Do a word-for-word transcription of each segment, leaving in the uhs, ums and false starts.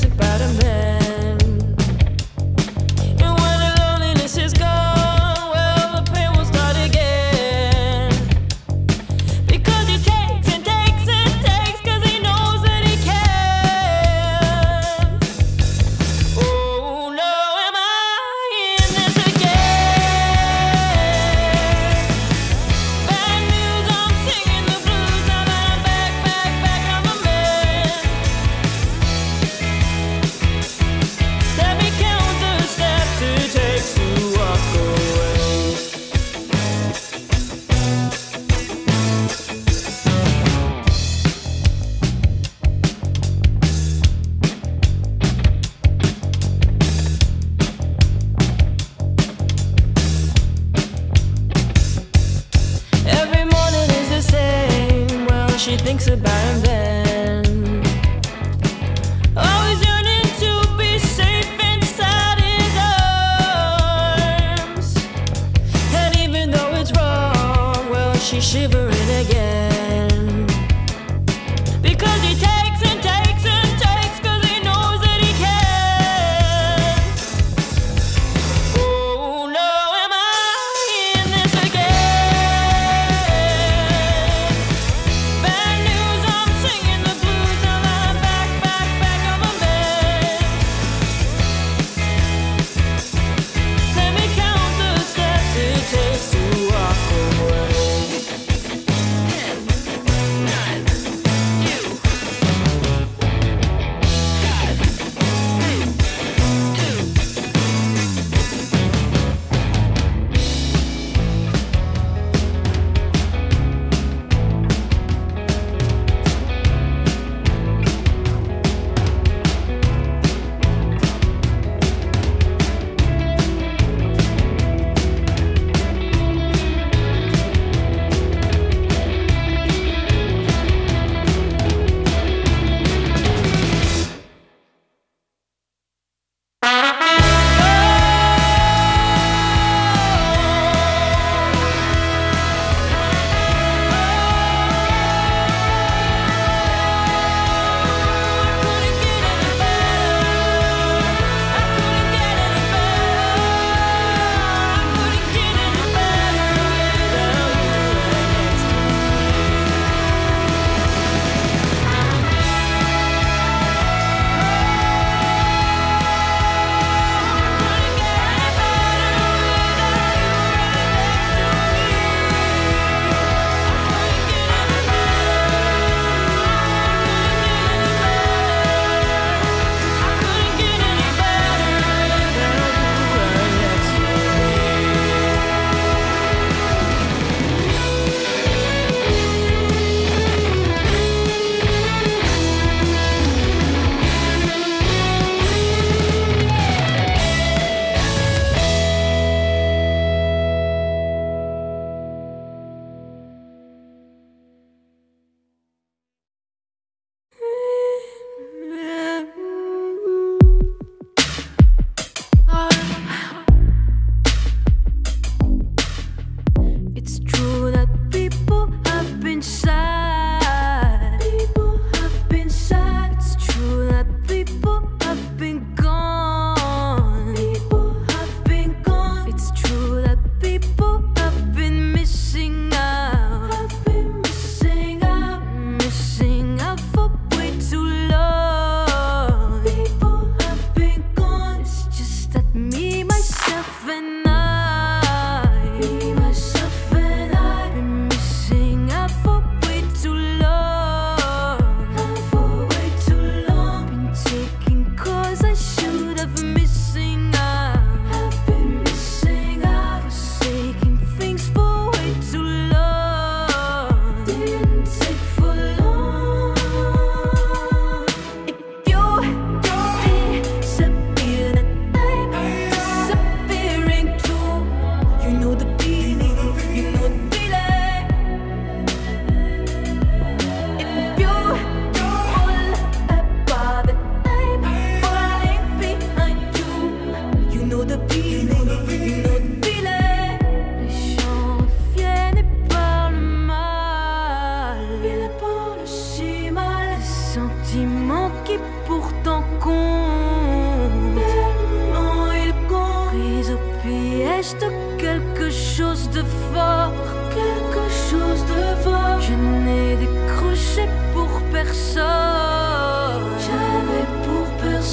makes a better man. And when the loneliness is gone, well, the pain will start again. Because he takes and takes and takes, cause he knows that he can. Oh no, am I in this again? Bad news, I'm singing the blues. Now that I'm back, back, back, I'm a man.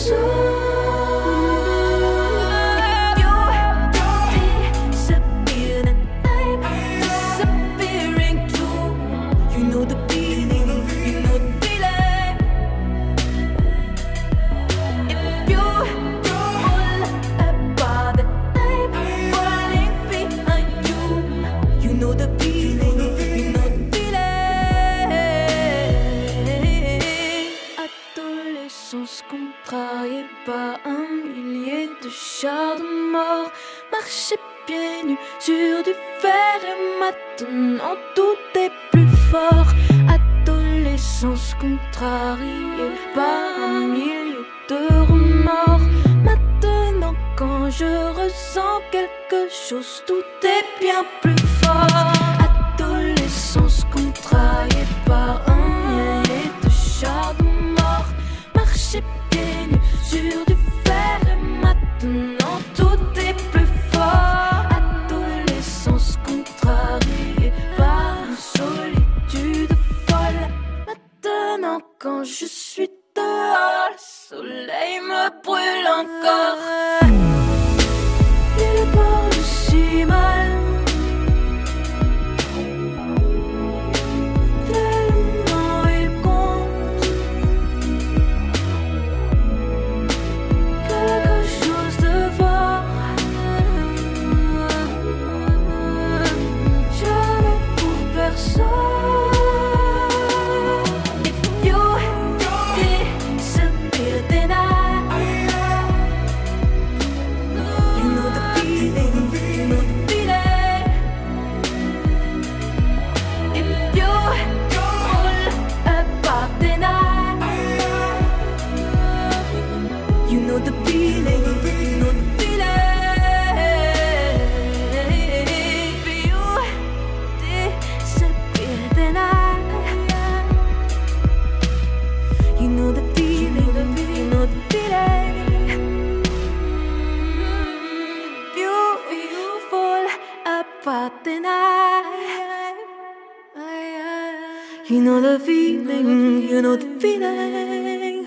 Contrarié par un millier de chars de mort, marcher pieds nus sur du fer et maintenant tout est plus fort. Adolescence contrariée par un millier de remords. Maintenant quand je ressens quelque chose, tout est bien plus fort. Adolescence contrariée par un millier de chars de mort, marcher pieds nus sur du fer et maintenant tout est plus fort. Adolescence contrariée par une solitude folle. Maintenant quand je suis dehors, le soleil me brûle encore. Il parle si mal, tellement il compte quelque chose de voir. Jamais pour personne. If you disappear, then I, you know the feeling, you know the feeling. If you fall apart, then I, you know the feeling, you know the feeling. If you disappear, then I, you know the feeling, you know the feeling. If you, you fall apart, then I, you know the feeling, you know the feeling.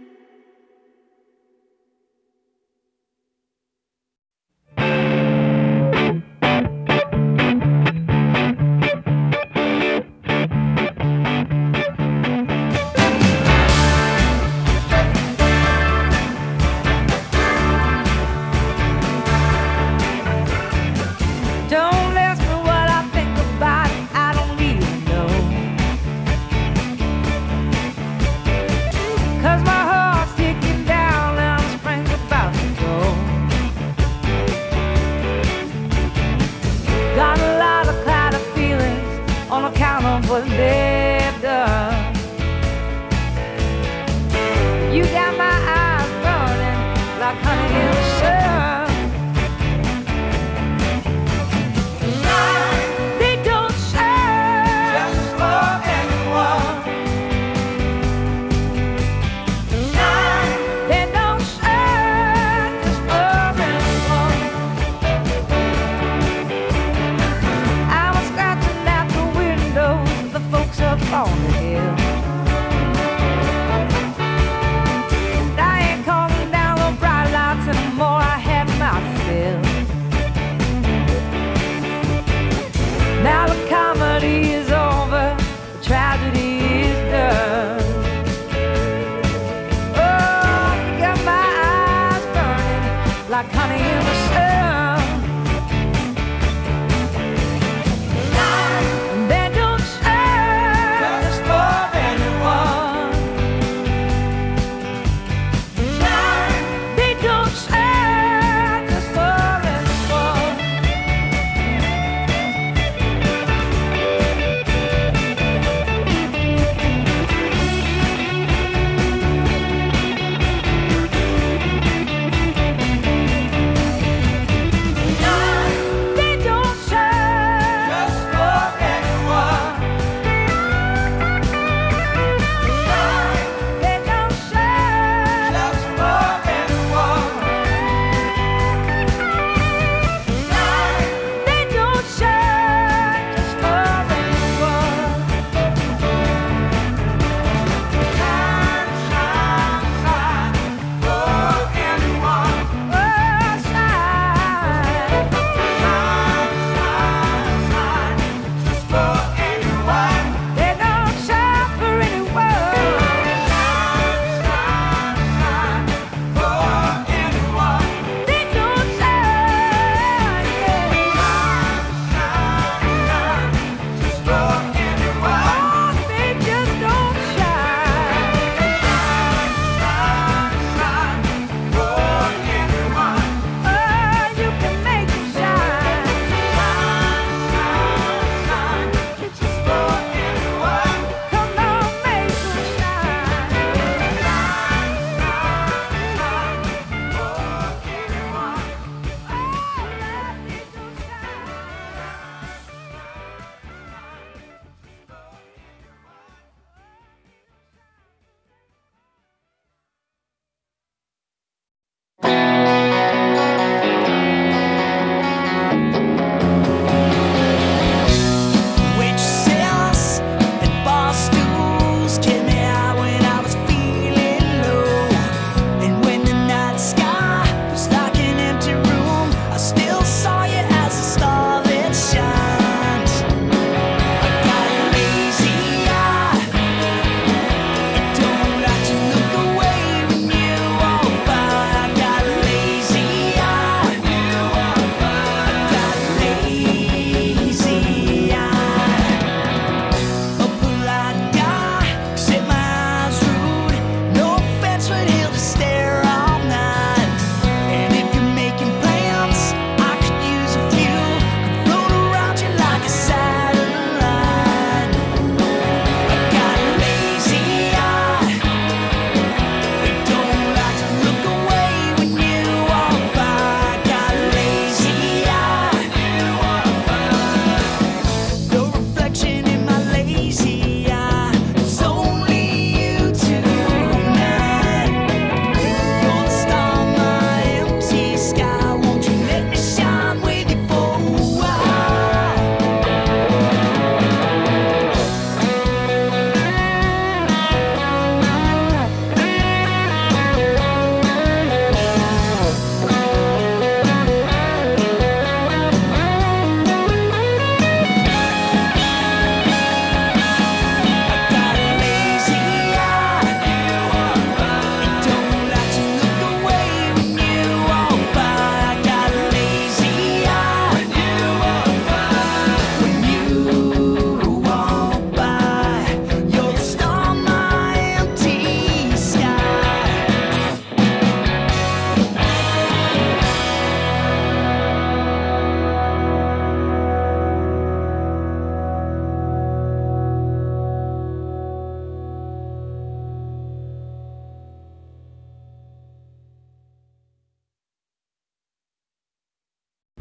Don't ask me what I think about it, I don't even know. 'Cause my heart's ticking down and the spring's about to go. Got a lot of clouded feelings on account of what they've done. You got my eyes burning like honey in the sun. They don't serve just for anyone. They don't serve just for anyone. I was scratching at the windows of the folks up on the hill. And I ain't calling down the bright lights anymore, I had my fill. Now the comedy is over, the tragedy is done. Oh, you got my eyes burning like honey in the sun. And they don't serve just for anyone. They don't serve just for anyone.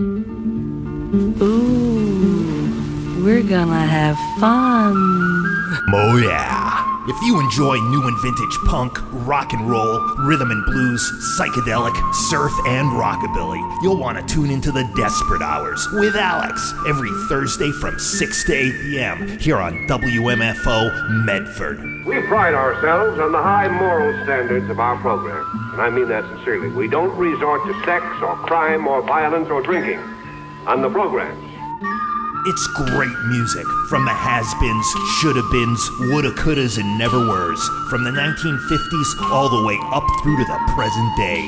Ooh, we're gonna have fun. Oh yeah. If you enjoy new and vintage punk, rock and roll, rhythm and blues, psychedelic, surf, and rockabilly, you'll want to tune into the Desperate Hours with Alex every Thursday from six to eight p.m. here on W M F O Medford. We pride ourselves on the high moral standards of our program, and I mean that sincerely. We don't resort to sex or crime or violence or drinking on the programs. It's great music from the has-beens, shoulda-beens, woulda-couldas, and never-weres, from the nineteen fifties all the way up through to the present day.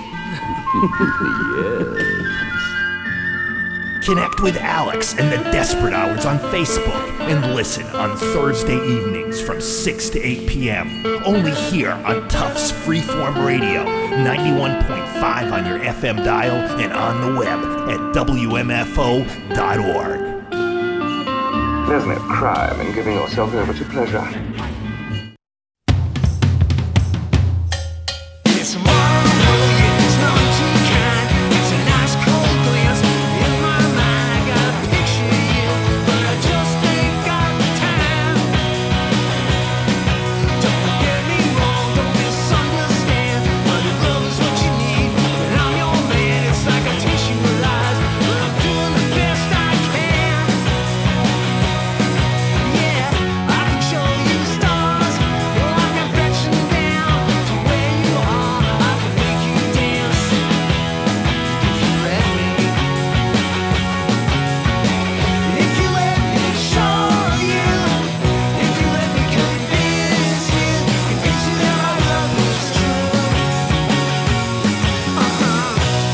Yes. Connect with Alex and the Desperate Hours on Facebook and listen on Thursday evenings from six to eight p.m. only here on Tufts Freeform Radio, ninety-one point five on your F M dial and on the web at W M F O dot org. There's no crime in giving yourself over to pleasure. It's a marvel, it's not too kind. It's a nice cold glance in my mind. I got a picture of you, but I just ain't got the time. Don't get me wrong, don't misunderstand. But if love is what you need, then I'm your man. It's like a tissue of lies, but I'm doing the best I can. I can show you stars. Well, I can fetch them down to where you are. I can make you dance if you let me. If you let me show you, if you let me convince you, convince you that our love is true. Uh-huh.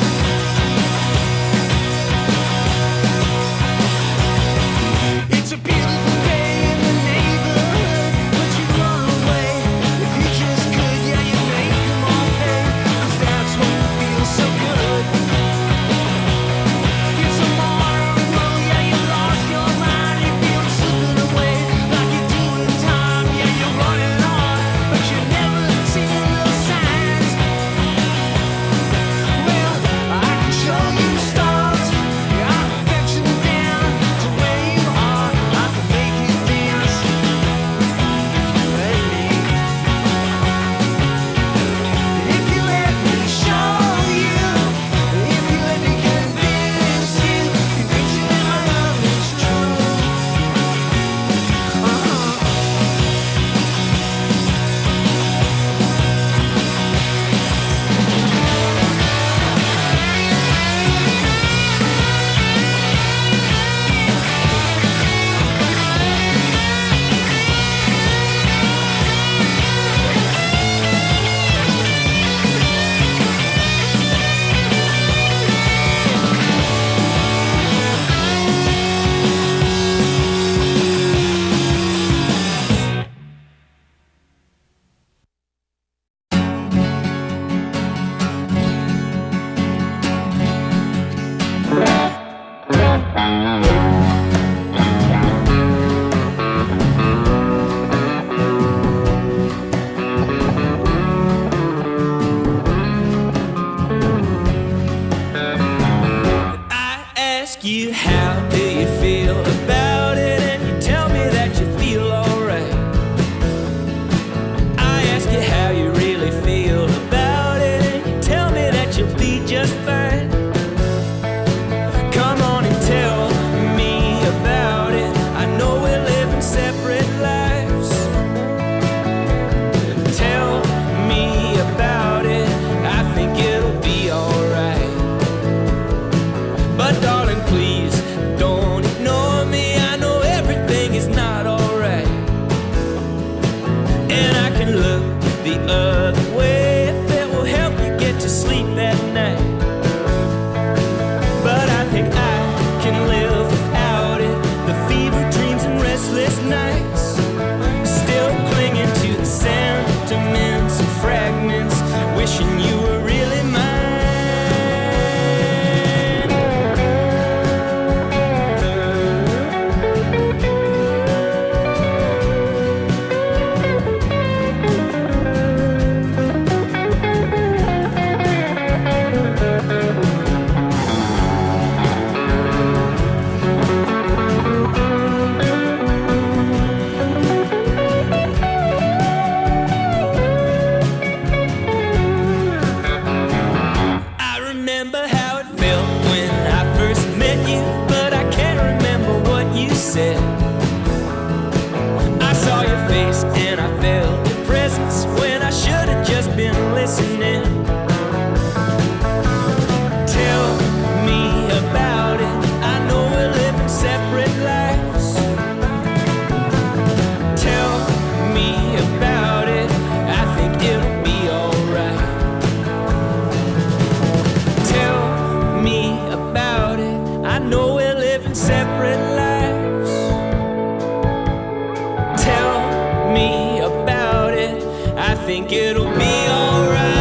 It's a beautiful day in the neighborhood, but you run away. If you just could, yeah, you make them all pay, 'cause that's what feels so good. It's a modern world, yeah, you lost your mind. You feel it slipping away, like you're doing time. Yeah, you're running on, but you never see the signs. Well, I can show you stars. Yeah, I can fetch them down to where you are. I can make you dance if you let me. If you let me show you, if you let me convince you, convince you that my love is true. Uh-huh. I ask you, how do you feel about it? And you tell me that you feel alright. I ask you how you really feel about it, and you tell me that you'll be just fine. Come on and tell me about it. I know we're living separate lives. Tell me about it. I think it'll be alright. But darling, please don't ignore me. I know everything is not alright, and I can look the other way if it will help you get to sleep at night. But I think I can live without it. The fever dreams and restless nights, still clinging to the sentiments and fragments, wishing you were really mine. think it'll be alright.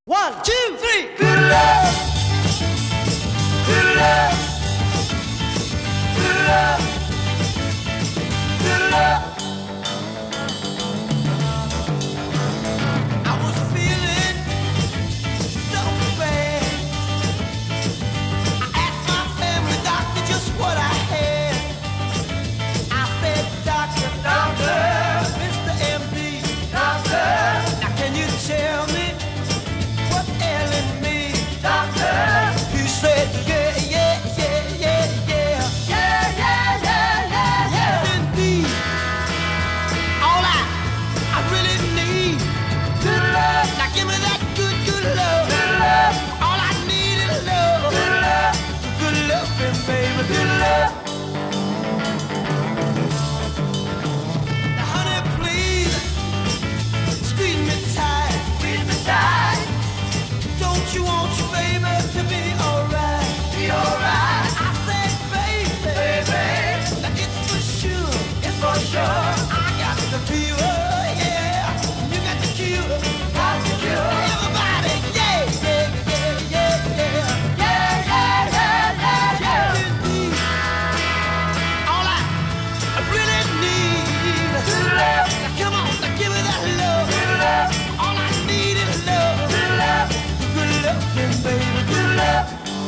One, two, three. Good love. Good love. Good love. Good love. I was feeling so bad. I asked my family doctor just what I had. I said, Doctor, Doctor, Mister M D, Doctor, now can you tell me what's ailing me, Doctor? He said, yeah, yeah, yeah, yeah, yeah, yeah, yeah, yeah, yeah, yes indeed. All I, I really need, good love. Now give me that good, good love, good love. All I need is love, good love, good loving, baby, good love. Now honey, please, squeeze me tight, squeeze me tight. Don't you want your baby to be alright? Be alright. I said, baby, baby, now it's for sure, it's for sure. I got the fever, yeah. You got the cure, got the cure. Everybody, yeah, yeah, yeah, yeah, yeah, yeah, yeah, yeah, yeah, yeah. Indeed. All I, I really need, good love. Now come on, now give me that love, good love. All I need is love, good love. Good loving, baby, good love.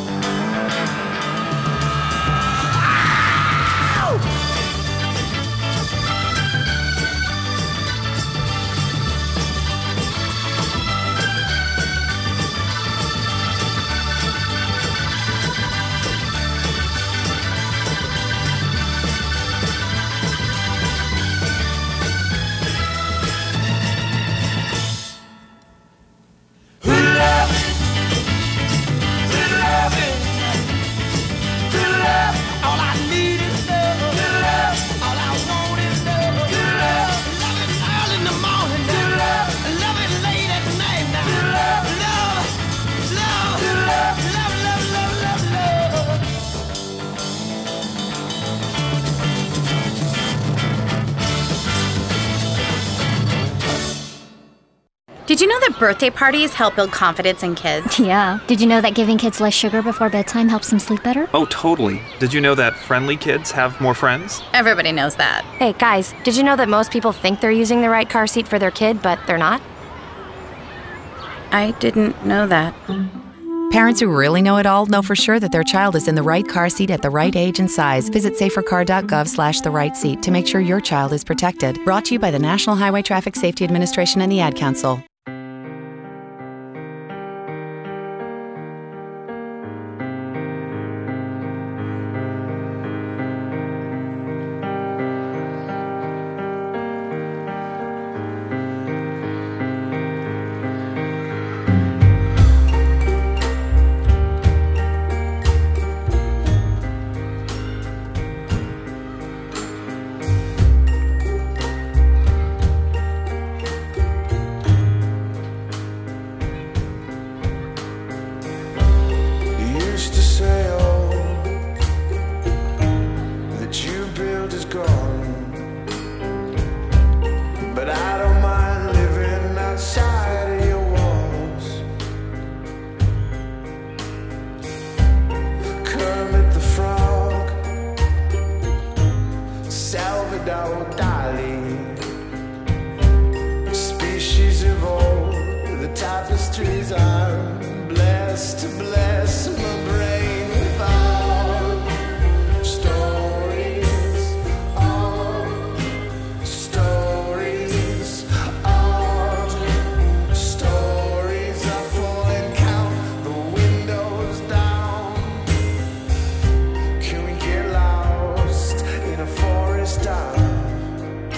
Did you know that birthday parties help build confidence in kids? Yeah. Did you know that giving kids less sugar before bedtime helps them sleep better? Oh, totally. Did you know that friendly kids have more friends? Everybody knows that. Hey, guys, did you know that most people think they're using the right car seat for their kid, but they're not? I didn't know that. Parents who really know it all know for sure that their child is in the right car seat at the right age and size. Visit safercar.gov slash the right seat to make sure your child is protected. Brought to you by the National Highway Traffic Safety Administration and the Ad Council.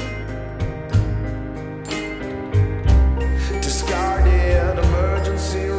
Discarded emergency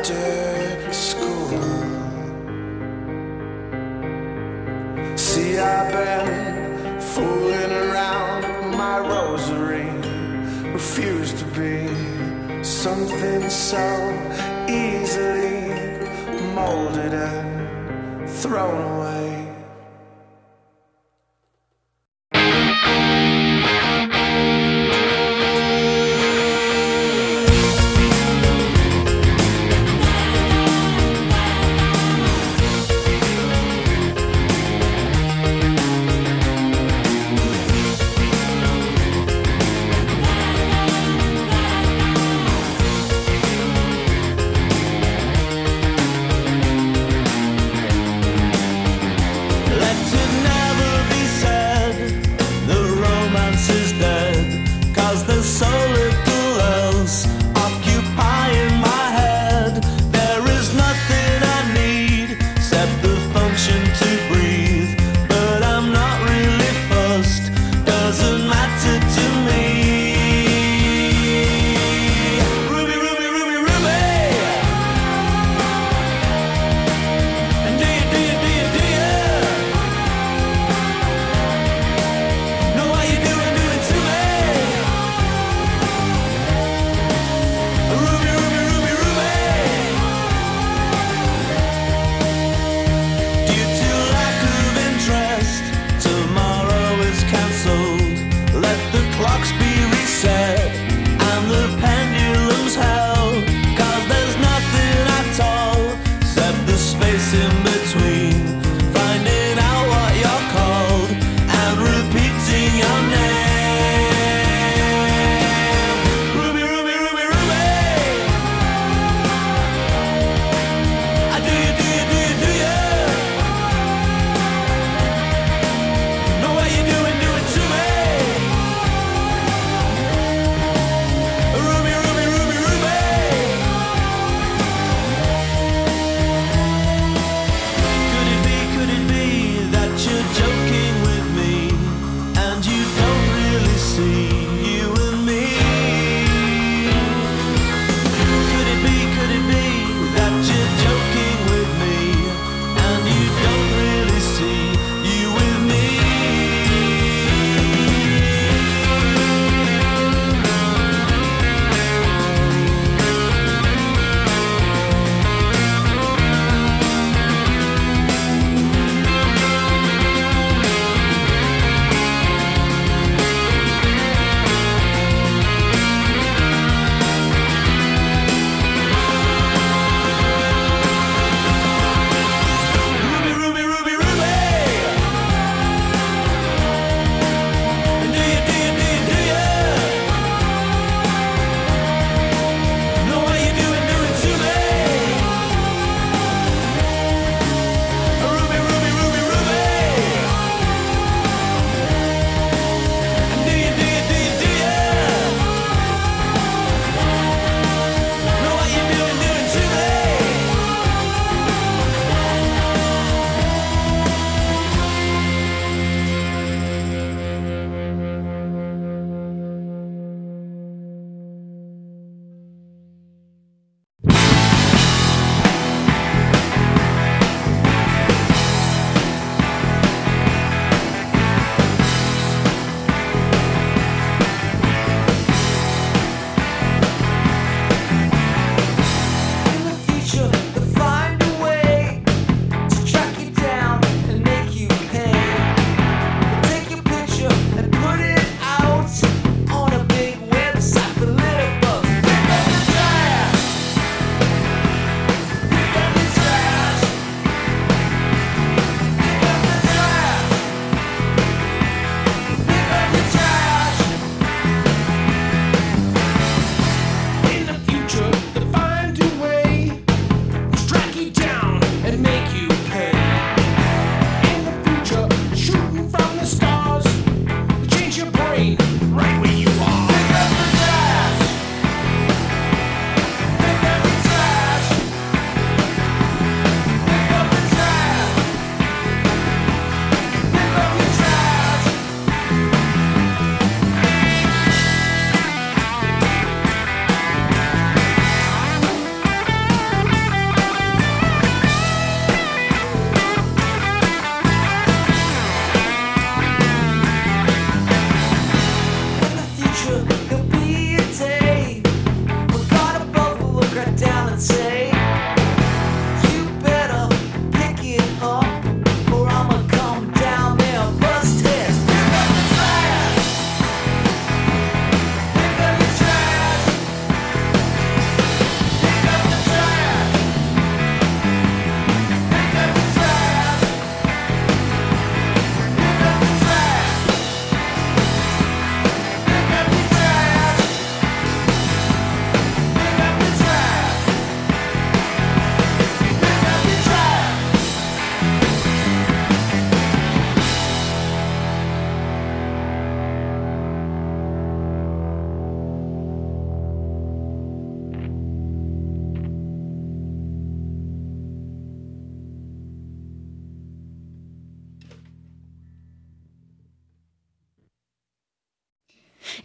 after school. See, I've been fooling around with my rosary, refused to be something so easily molded and thrown away.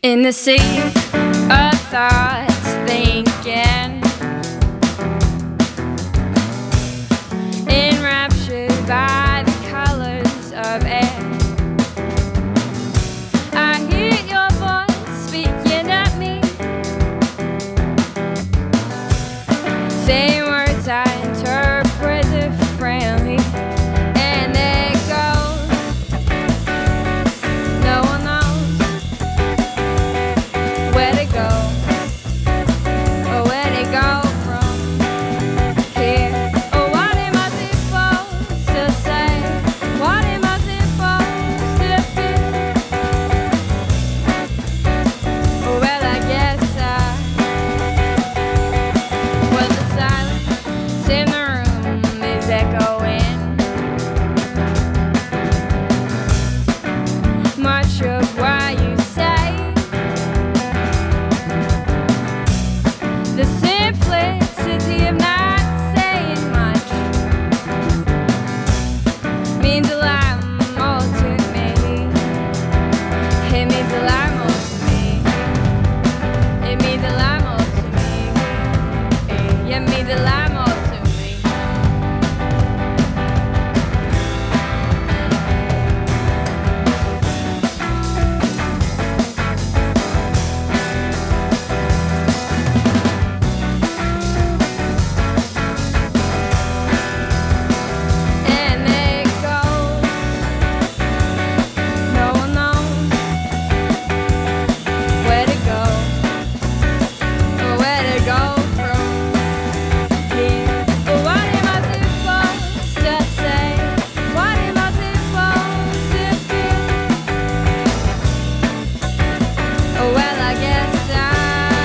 In the sea of thoughts thinking, enraptured by the colors of air, I hear your voice speaking at me, saying words I interpret differently, and it goes, no one knows where to go, or where to go from here. Oh, what am I supposed to say? What am I supposed to feel? Oh, well, I guess I, well, the silence in the room is echoing much of what you say. The simplicity of not saying much means a lot more to me. It means a lot more to me. It means a lot more to me. It means a lot more to me. And it goes, no one knows where to go, or where to go from here. Oh, what am I supposed to say? What am I supposed to feel? Oh, well, I guess I,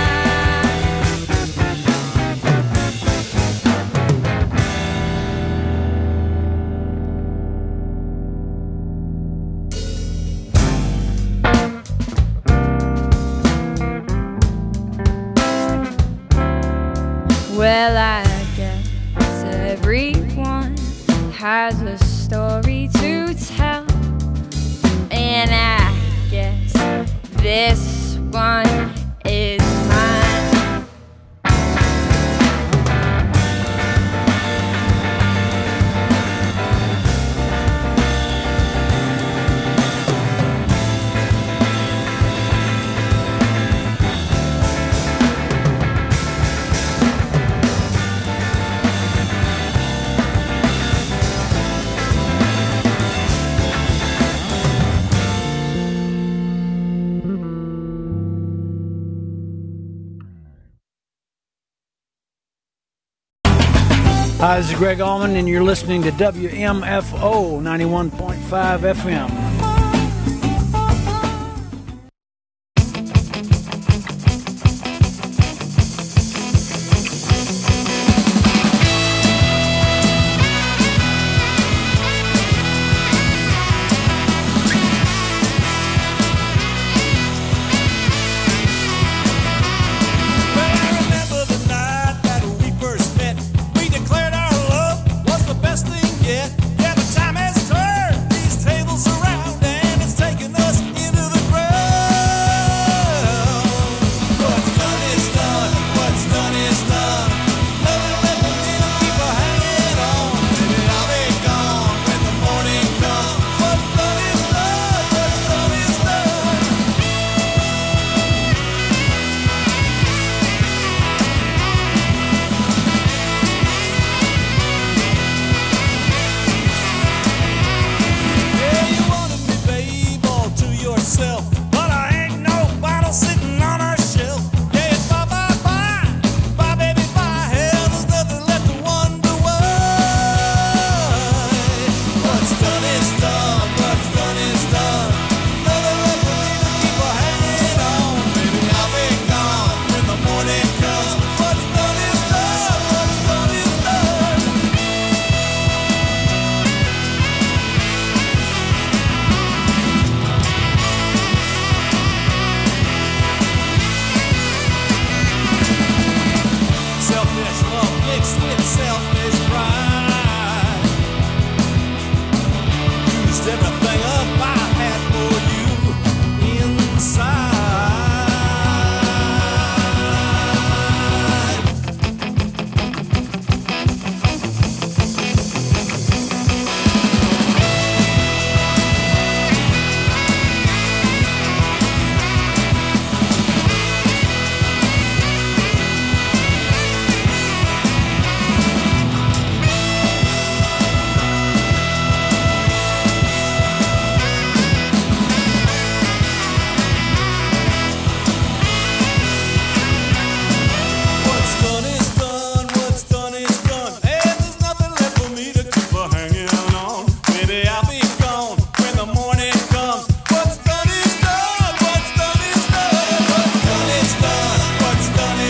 well, I guess everyone has a story to tell, and I guess this one is mine. Hi, this is Greg Allman, and you're listening to W M F O ninety-one point five F M. Best thing yet. Yeah, the time has turned these tables around.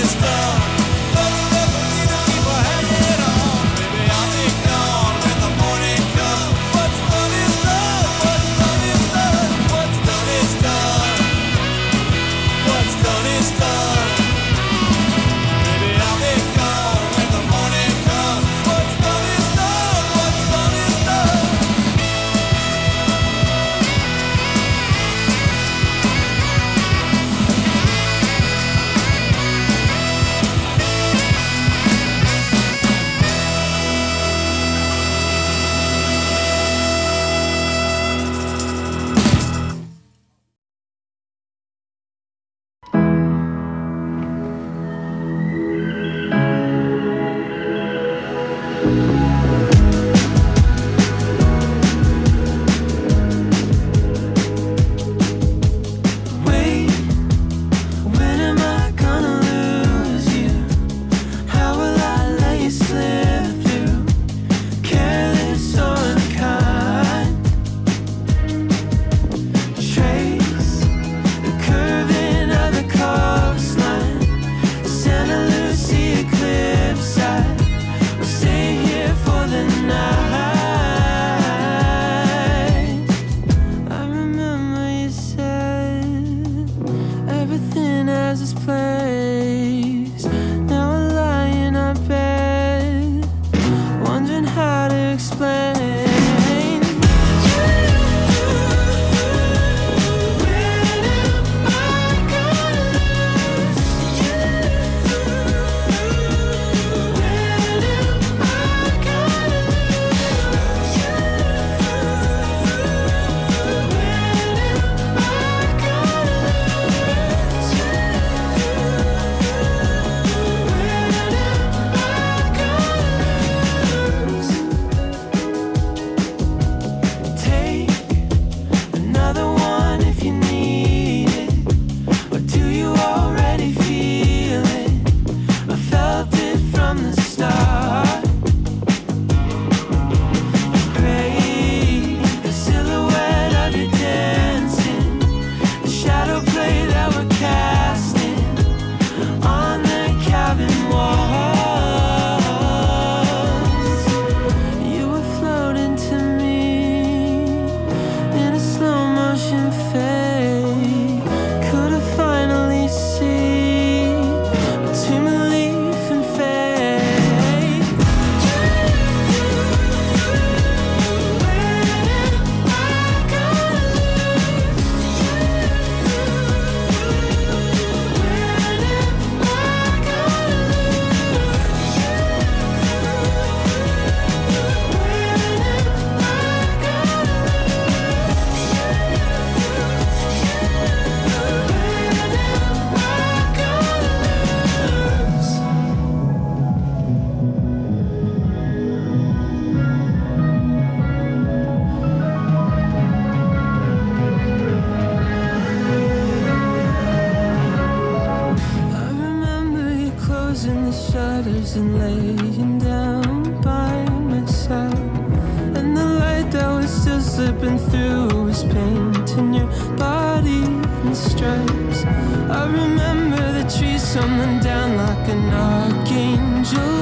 and laying down by my side, and the light that was still slipping through was painting your body in stripes. I remember the trees tumbling down like an archangel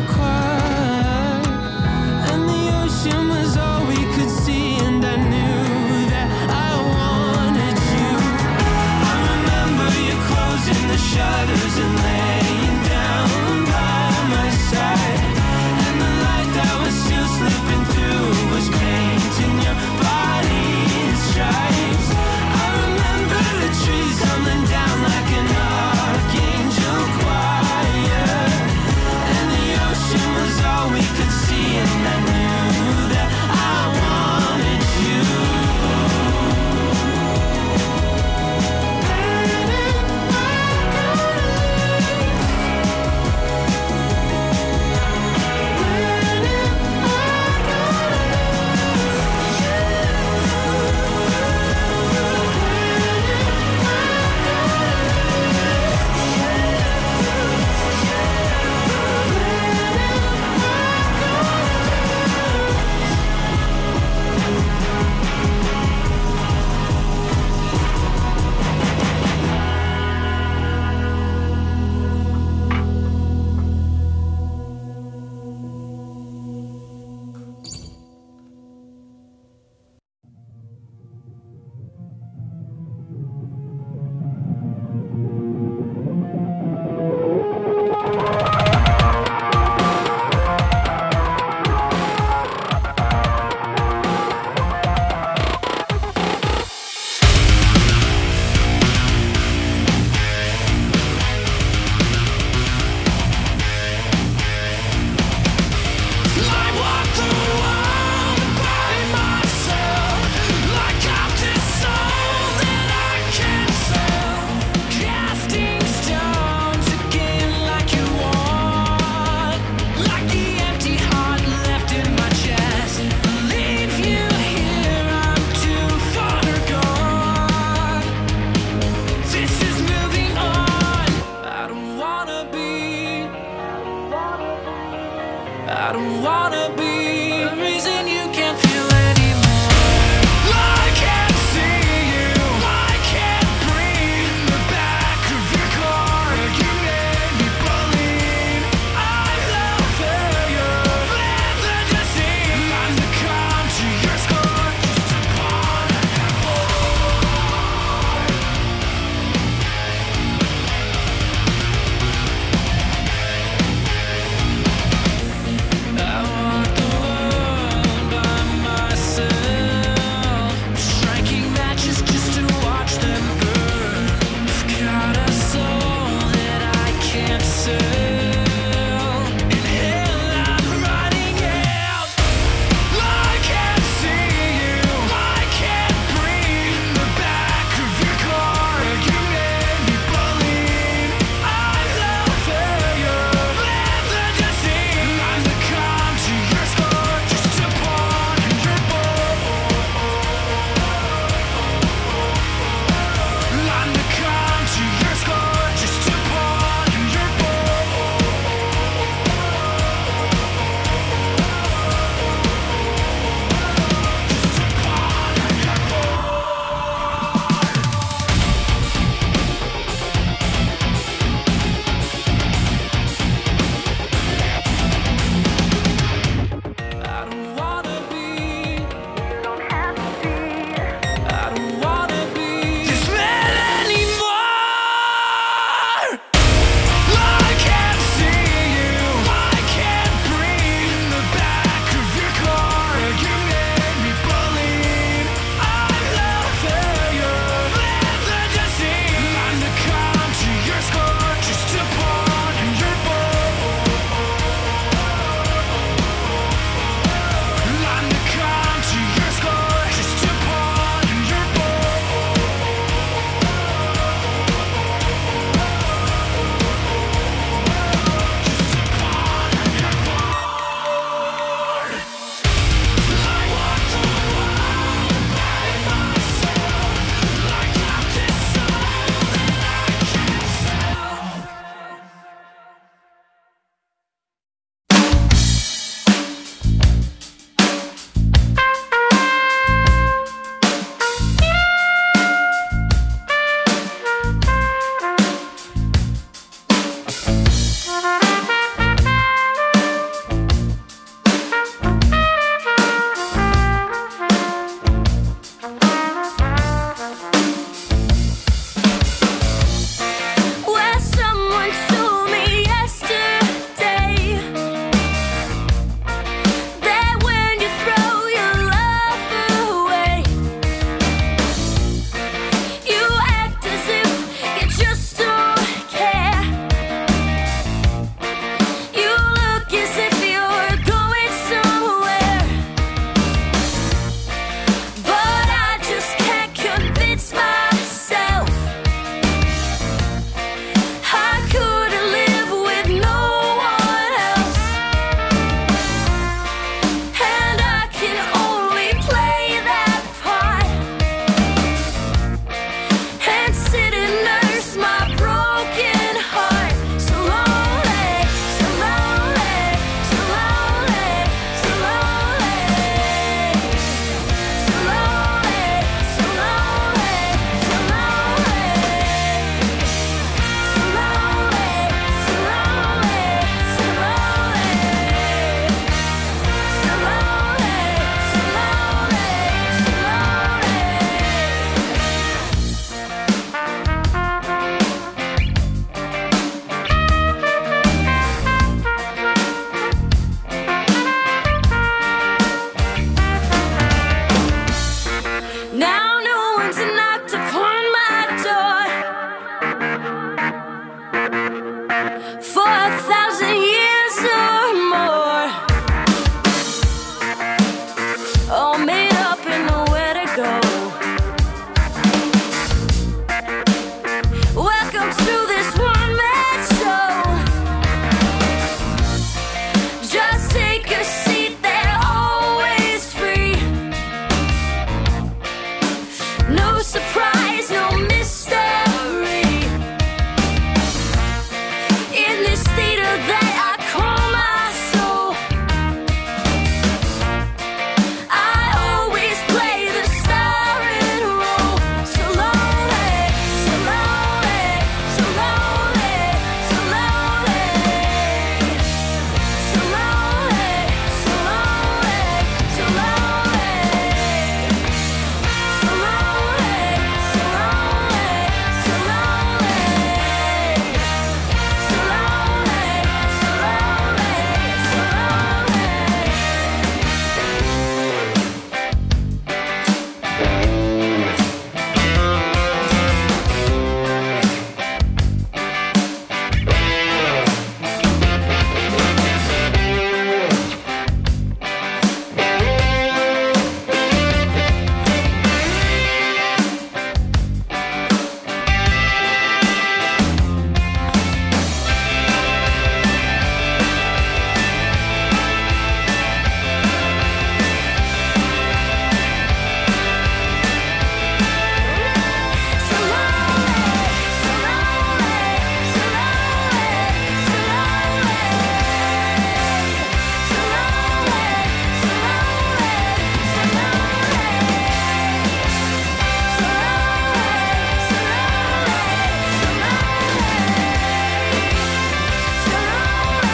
choir, and the ocean was all we could see, and I knew that I wanted you. I remember you closing the shutters and laying down by my side, and the light that was still slipping through was painting your body in stripes. I remember the trees tumbling down like an archangel choir, and the ocean was all we could see, and I knew that I wanted you. I don't wanna be the reason you can't feel anymore. I can't see you, I can't breathe. In the back of your car, you made me believe I'm the failure, live the disease. I'm the calm to your score, just a pawn I have I walk the world by myself, striking matches just to watch them burn. I've got a soul that I can't sell.